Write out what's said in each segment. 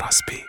کاسبی.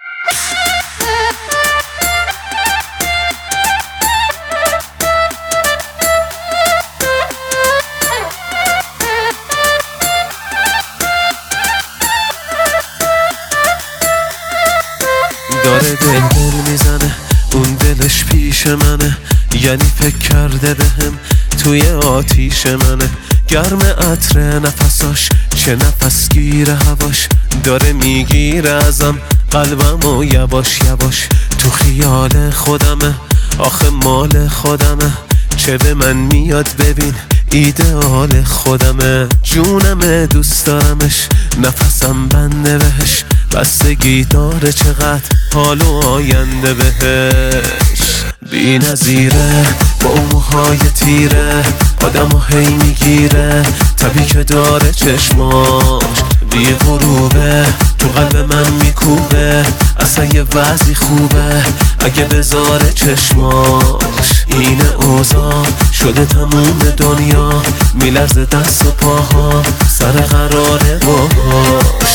داره دل میزنه، اون دلش پیش منه، یعنی فکر کرده بهم توی آتیش منه. گرم عطر نفساش، چه نفس گیره هواش، داره میگیره ازم قلبم و یواش یواش. تو خیال خودمه، آخه مال خودمه، چه به من میاد ببین ایدئال خودمه. جونمه دوست دارمش، نفسم بنده بهش، بستگی داره چقدر حال و آینده بهش. بی نظیره با اون موهای تیره، آدمو هی میگیره، طبی که داره چشماش بی غروبه، تو قلب من میکوبه، اصلا یه وضعی خوبه اگه بذاره چشماش. این اوضاع شده تموم دنیا، میلرزه دست و پاها، سر قراره باهاش.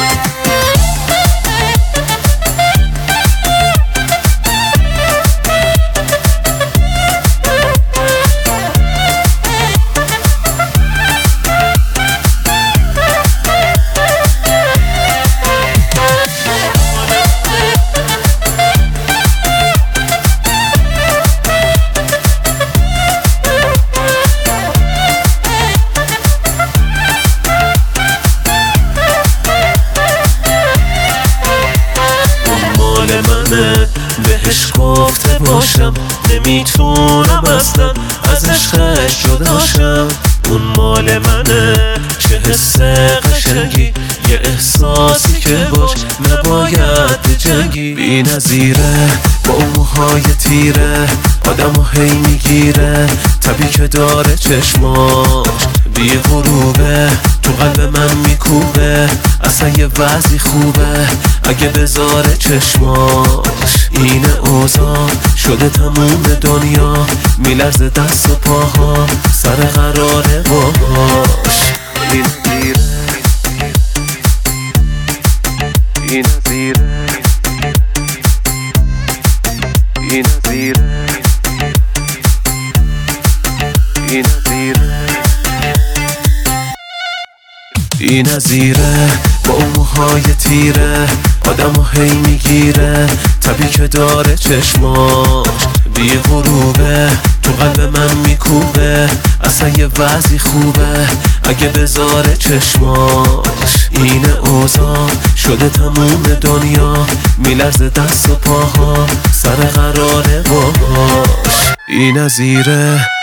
بهش گفته باشم نمیتونم اصلا از عشقش جداشم. اون مال منه، چه حس قشنگی، یه احساسی که باش نباید بجنگی. بی نظیره با اون موهای تیره، آدمو هی میگیره، طبی که داره چشماش بی غروبه، تو قلب من میکوبه، اصلا یه وضعی خوبه اگه بذاره چشماش. این اوضاع شده تموم دنیا، میلرزه دست و پاها، سر قراره باهاش. این نظیره این نظیره این نظیره بی نظیره با اون موهای تیره، آدمو هی میگیره، طبی که داره چشماش بی غروبه، تو قلب من میکوبه، اصلا یه وضعی خوبه اگه بذاره چشماش. این اوضاع شده تموم دنیا، میلرزه دست و پاها، سر قراره باهاش. بی نظیره